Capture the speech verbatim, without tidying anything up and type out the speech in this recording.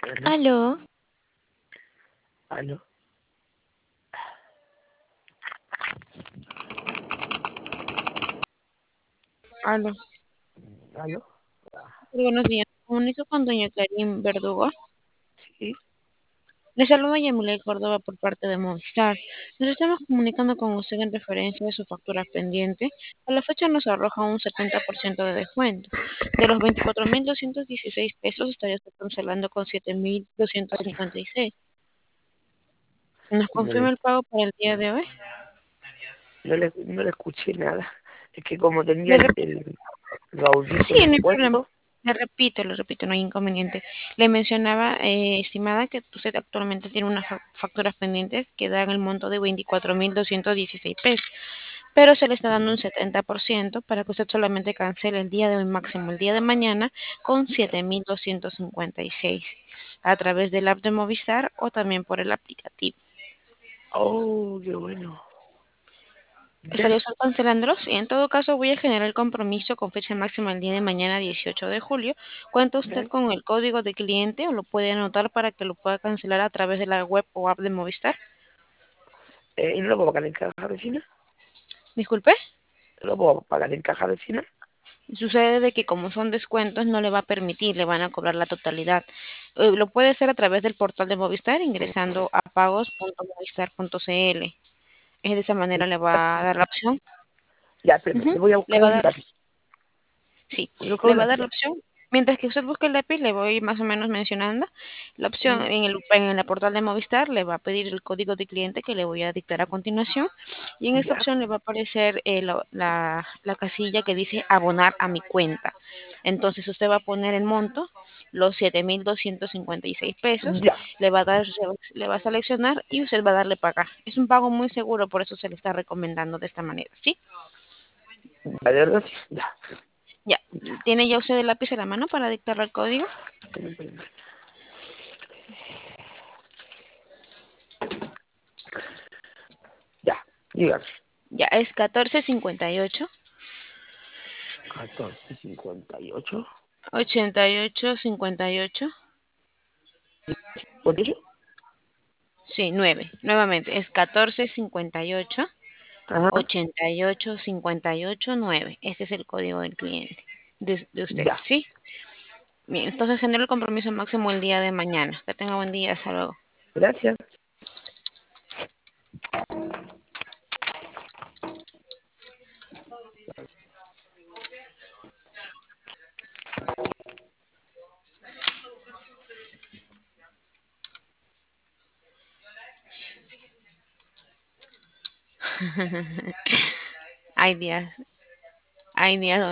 Aló, Aló, aló, aló. aló. Ah, Buenos días. Me comunico con doña Karin Verdugo. sí, Le saluda Yamile Córdoba por parte de Movistar. Nos estamos comunicando con usted en referencia a su factura pendiente. A la fecha nos arroja un setenta por ciento de descuento. De los veinticuatro mil doscientos dieciséis pesos estaría usted cancelando con siete mil doscientos cincuenta y seis. ¿Nos no confirma le, el pago para el día de hoy? no le, no le escuché nada. Es que como tenía Le el, repito. el, los Sí, audífonos no hay problema. puestos, Le repito, le repito, no hay inconveniente. Le mencionaba, eh, estimada, que usted actualmente tiene unas fa- facturas pendientes que dan el monto de veinticuatro mil doscientos dieciséis pesos, pero se le está dando un setenta por ciento para que usted solamente cancele el día de hoy máximo, el día de mañana, con siete mil doscientos cincuenta y seis a través del app de Movistar o también por el aplicativo. oh, qué bueno. Estaría Ya, usted cancelándolos y en todo caso voy a generar el compromiso con fecha máxima el día de mañana dieciocho de julio. ¿Cuenta usted ya. con el código de cliente o lo puede anotar para que lo pueda cancelar a través de la web o app de Movistar? Eh, ¿y no lo puedo pagar en caja vecina? Disculpe. ¿No lo puedo pagar en caja vecina? Sucede de que como son descuentos no le va a permitir, le van a cobrar la totalidad. Eh, lo puede hacer a través del portal de Movistar ingresando a pagos punto movistar punto c l. Es de esa manera le va a dar la opción. Ya, espérame, Ujú. le voy a Le buscar va a un dar. lápiz. Sí, Voy a buscar le un va a lápiz, dar la ya. opción. Mientras que usted busque el lápiz, le voy más o menos mencionando. La opción Mm, en el, en la portal de Movistar le va a pedir el código de cliente que le voy a dictar a continuación. Y en esta ya, opción le va a aparecer eh, la, la- la casilla que dice abonar a mi cuenta. Entonces usted va a poner el monto, los siete mil doscientos cincuenta y seis pesos, ya. le va a dar, le va a seleccionar y usted va a darle pagar. Es un pago muy seguro, por eso se le está recomendando de esta manera, ¿sí? Ya, de verdad, sí. Ya, Ya, ya. ¿tiene ya usted el lápiz en la mano para dictarle el código? Espérame, espérame. Ya, dígame. Ya, es catorce cincuenta y ocho, catorce cincuenta y ocho. ochenta y ocho cincuenta y ocho. ¿Por eso? Sí, nueve. Nuevamente, es catorce cincuenta y ocho, Ajá, ochenta y ocho cincuenta y ocho nueve. Este es el código del cliente, de, de usted, ya. ¿sí? Bien, entonces genero el compromiso máximo el día de mañana. Que tenga buen día, hasta luego. Gracias. Ay, días. Ay, días.